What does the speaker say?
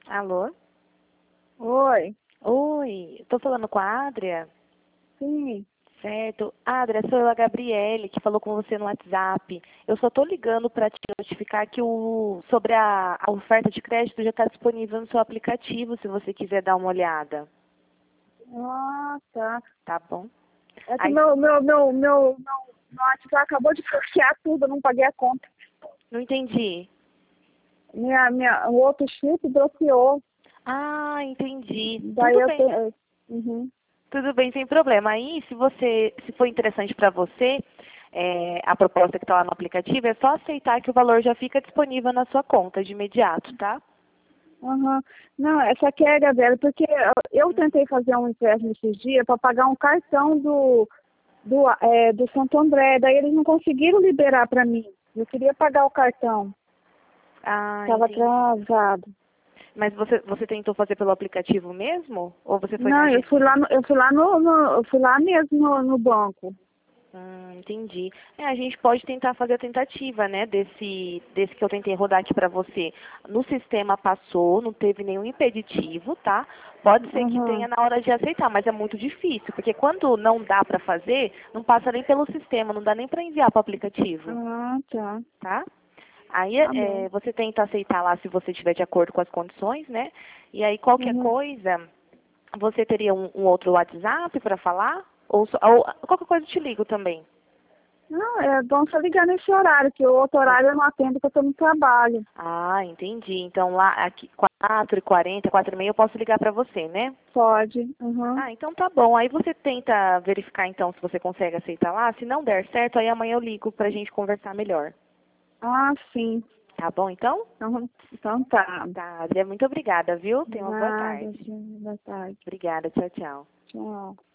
Alô? Oi, Oi, tô falando com a Adria? sim. Certo. Adria, sou eu, a Gabriele, que falou com você no WhatsApp. Eu só tô ligando para te notificar que sobre a oferta de crédito já está disponível no seu aplicativo, se você quiser dar uma olhada. Ah, tá. Tá bom? É que Aí, meu WhatsApp acabou de bloquear tudo, eu não paguei a conta. não entendi. O outro chip bloqueou. Ah, entendi. Daí Tudo eu bem. tenho. Uhum. Tudo bem, sem problema. Aí, se for interessante para você, a proposta que está lá no aplicativo, é só aceitar que o valor já fica disponível na sua conta de imediato, tá? Uhum. Não, essa aqui é, Gabriela, porque eu tentei fazer um empréstimo esses dias para pagar um cartão do Santo André. Daí eles não conseguiram liberar para mim. Eu queria pagar o cartão. Ah, Estava entendi. atrasado. Mas você tentou fazer pelo aplicativo mesmo? Ou você foi na Não, agência? eu fui lá mesmo no banco. Entendi. A gente pode tentar fazer a tentativa, né, desse que eu tentei rodar aqui para você. No sistema passou, não teve nenhum impeditivo, tá? Pode ser que tenha Uhum. na hora de aceitar, mas é muito difícil, porque quando não dá para fazer, não passa nem pelo sistema, não dá nem para enviar para o aplicativo, Ah, tá. tá? Aí Tá bom. você tenta aceitar lá se você estiver de acordo com as condições, né? E aí qualquer Uhum. coisa, você teria um outro WhatsApp para falar? Ou qualquer coisa eu te ligo também. Não, é bom só ligar nesse horário, que o outro horário eu não atendo porque eu tô no trabalho. Ah, entendi. Então lá, aqui, 4h40, 4h30, eu posso ligar para você, né? Pode. Uhum. Ah, então tá bom. Aí você tenta verificar então se você consegue aceitar lá. Se não der certo, aí amanhã eu ligo pra gente conversar melhor. Ah, sim. Tá bom, então? Então tá. Tá, Adria, muito obrigada, viu? Tenha uma boa Nada, tarde. sim. Boa tarde. Obrigada, tchau, tchau. Tchau.